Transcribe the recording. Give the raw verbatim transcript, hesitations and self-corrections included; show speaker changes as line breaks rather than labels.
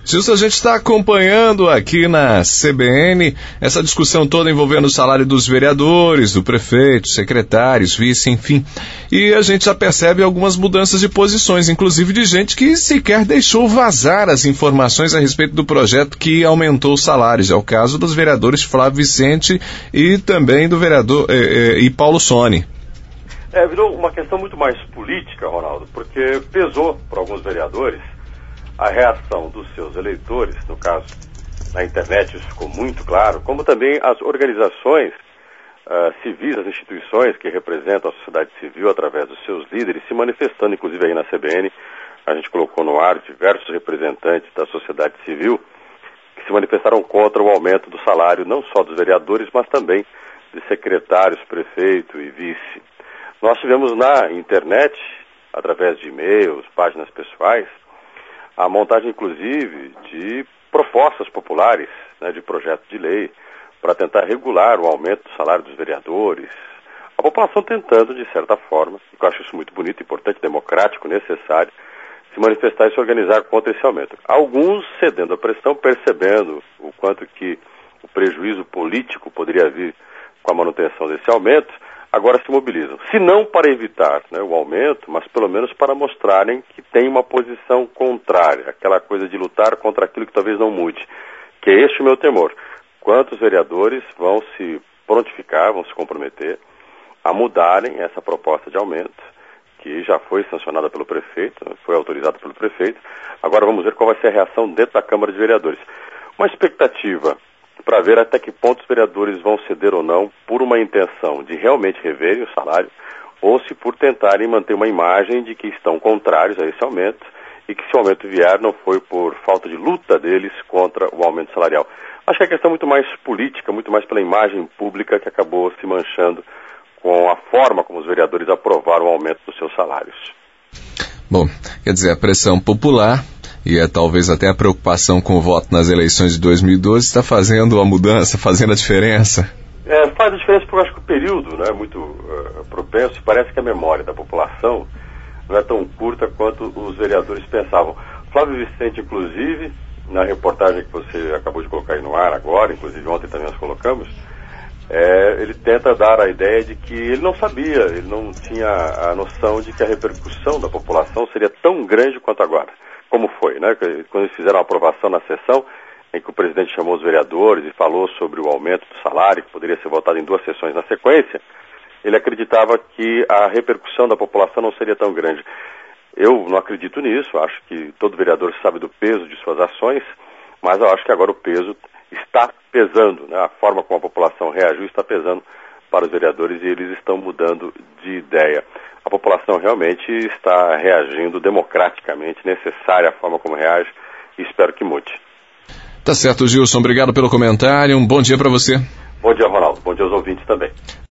Gilson, a gente está acompanhando aqui na C B N essa discussão toda envolvendo o salário dos vereadores, do prefeito, secretários, vice, enfim. E a gente já percebe algumas mudanças de posições, inclusive de gente que sequer deixou vazar as informações a respeito do projeto que aumentou os salários. É o caso dos vereadores Flávio Vicente e também do vereador eh, eh, e Paulo Sone.
É, virou uma questão muito mais política, Ronaldo, porque pesou para alguns vereadores a reação dos seus eleitores, no caso, na internet isso ficou muito claro, como também as organizações uh, civis, as instituições que representam a sociedade civil através dos seus líderes, se manifestando, inclusive aí na C B N, a gente colocou no ar diversos representantes da sociedade civil que se manifestaram contra o aumento do salário, não só dos vereadores, mas também de secretários, prefeito e vice. Nós tivemos na internet, através de e-mails, páginas pessoais, a montagem, inclusive, de propostas populares, né, de projetos de lei, para tentar regular o aumento do salário dos vereadores. A população tentando, de certa forma, e eu acho isso muito bonito, importante, democrático, necessário, se manifestar e se organizar contra esse aumento. Alguns cedendo à pressão, percebendo o quanto que o prejuízo político poderia vir com a manutenção desse aumento, agora se mobilizam. Se não para evitar, né, o aumento, mas pelo menos para mostrarem que tem uma posição contrária, aquela coisa de lutar contra aquilo que talvez não mude, que é este o meu temor. Quantos vereadores vão se prontificar, vão se comprometer a mudarem essa proposta de aumento, que já foi sancionada pelo prefeito, foi autorizada pelo prefeito. Agora vamos ver qual vai ser a reação dentro da Câmara de Vereadores. Uma expectativa para ver até que ponto os vereadores vão ceder ou não por uma intenção de realmente reverem o salário ou se por tentarem manter uma imagem de que estão contrários a esse aumento e que se o aumento vier não foi por falta de luta deles contra o aumento salarial. Acho que é questão muito mais política, muito mais pela imagem pública que acabou se manchando com a forma como os vereadores aprovaram o aumento dos seus salários.
Bom, quer dizer, a pressão popular e é talvez até a preocupação com o voto nas eleições de dois mil e doze está fazendo a mudança, fazendo a diferença?
É, faz a diferença porque eu acho que o período não é muito uh, propenso e parece que a memória da população não é tão curta quanto os vereadores pensavam. Flávio Vicente, inclusive, na reportagem que você acabou de colocar aí no ar agora, inclusive ontem também nós colocamos, é, ele tenta dar a ideia de que ele não sabia, ele não tinha a noção de que a repercussão da população seria tão grande quanto agora. Como foi, né? Quando eles fizeram a aprovação na sessão, em que o presidente chamou os vereadores e falou sobre o aumento do salário, que poderia ser votado em duas sessões na sequência, ele acreditava que a repercussão da população não seria tão grande. Eu não acredito nisso, acho que todo vereador sabe do peso de suas ações, mas eu acho que agora o peso está pesando, né? A forma como a população reagiu está pesando para os vereadores e eles estão mudando de ideia. A população realmente está reagindo democraticamente, necessária a forma como reage, e espero que mude.
Tá certo, Gilson. Obrigado pelo comentário. Um bom dia para você.
Bom dia, Ronaldo. Bom dia aos ouvintes também.